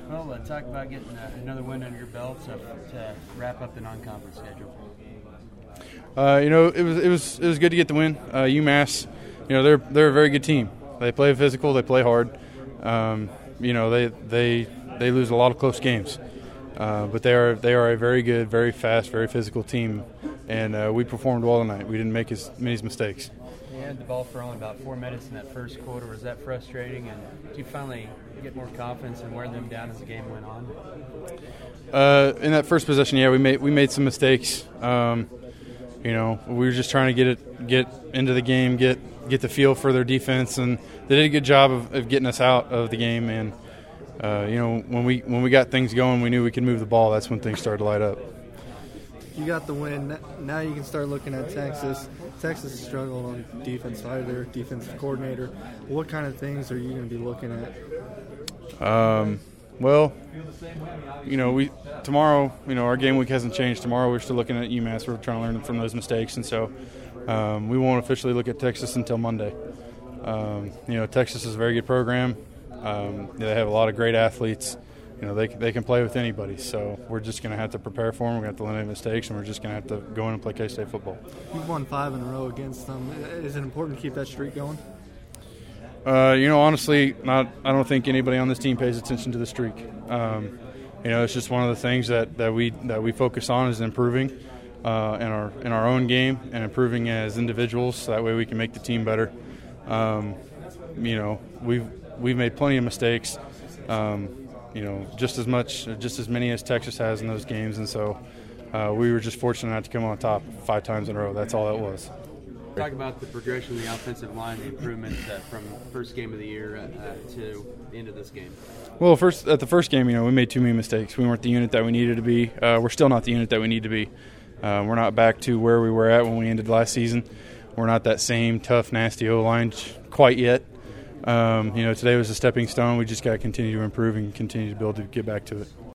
Well, talk about getting another win under your belt to wrap up the non-conference schedule. It was good to get the win. UMass, they're a very good team. They play physical. They play hard. They lose a lot of close games, but they are a very good, very fast, very physical team, and we performed well tonight. We didn't make as many mistakes. You had the ball for only about 4 minutes in that first quarter. Was that frustrating? And did you finally get more confidence and wear them down as the game went on? In that first possession, yeah, we made some mistakes. We were just trying to get into the game, get the feel for their defense, and they did a good job of getting us out of the game. And when we got things going, we knew we could move the ball. That's when things started to light up. You got the win. Now you can start looking at Texas. Texas struggled on defense. Hire their defensive coordinator. What kind of things are you going to be looking at? Tomorrow, our game week hasn't changed. Tomorrow we're still looking at UMass. We're trying to learn from those mistakes, and so we won't officially look at Texas until Monday. Texas is a very good program. They have a lot of great athletes. They can play with anybody, so we're just going to have to prepare for them. We're going to have to eliminate mistakes, and we're just going to have to go in and play K-State football. You've won 5 in a row against them. Is it important to keep that streak going? Honestly, I don't think anybody on this team pays attention to the streak. It's just one of the things that we focus on is improving in our own game and improving as individuals. So that way we can make the team better. We've made plenty of mistakes. Just as many as Texas has in those games, and so we were just fortunate not to come on top 5 times in a row. That's all that was. Talk about the progression of the offensive line, the improvement from first game of the year to the end of this game. Well, at the first game, we made too many mistakes. We weren't the unit that we needed to be. We're still not the unit that we need to be. We're not back to where we were at when we ended last season. We're not that same tough, nasty O-line quite yet. Today was a stepping stone. We just got to continue to improve and continue to build to get back to it.